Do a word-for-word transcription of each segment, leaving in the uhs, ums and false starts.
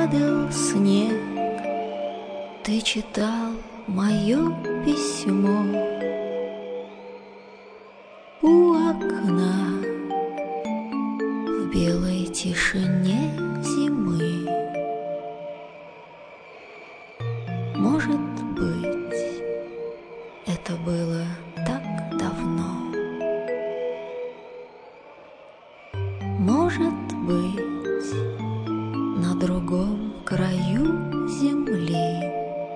падал снег, ты читал мое письмо у окна в белой тишине зимы. Может быть, это было так давно. Может быть, на другом краю земли.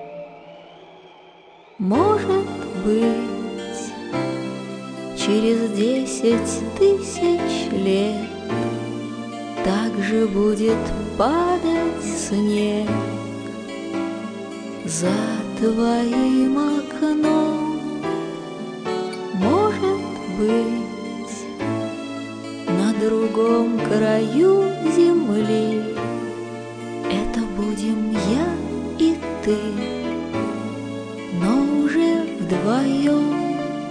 Может быть, через десять тысяч лет так же будет падать снег за твоим окном. Может быть, на другом краю земли это будем я и ты, но уже вдвоем.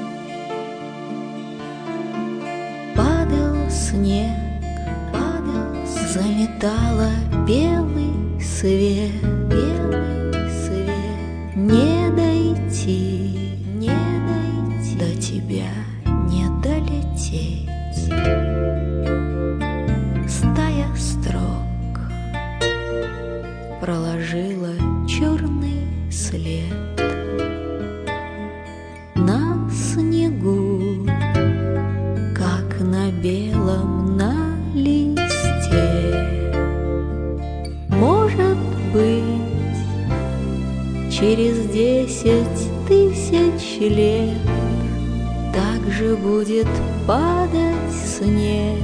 Падал снег, падал, заметала белый свет, белый свет. Не дойти, не дойти, до тебя не долететь. Стая строк проложила черный след на снегу, как на белом на листе. Может быть, через десять тысяч лет так же будет падать снег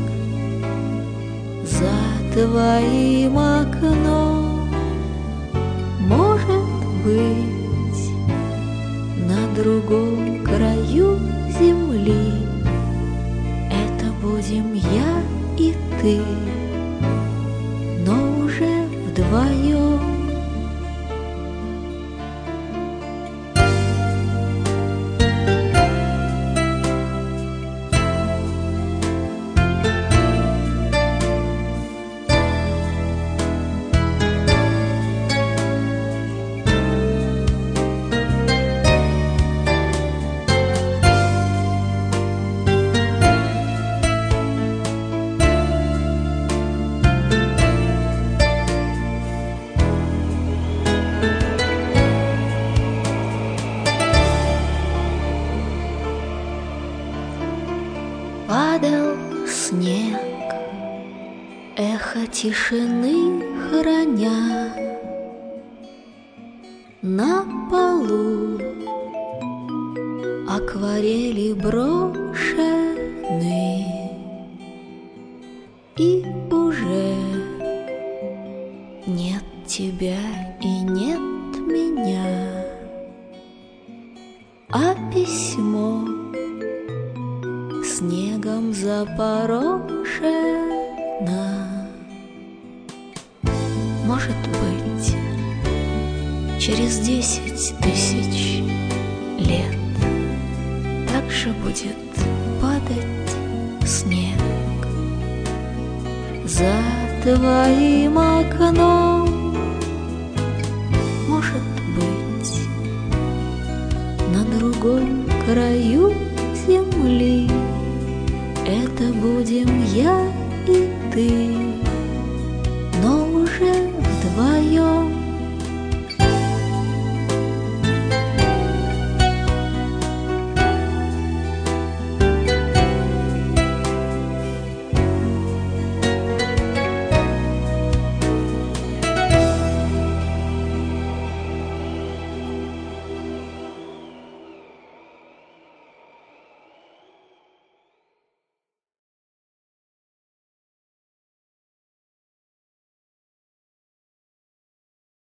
за твоим окном. Может быть, на другом краю земли это будем я и ты, но уже вдвоем. Падал снег, эхо тишины храня. На полу акварели брошены, и уже нет тебя и нет меня, а письмо снегом запорошена. Может быть, через десять тысяч лет так же будет падать снег за твоим окном. Может быть, на другом краю земли это будем я и ты,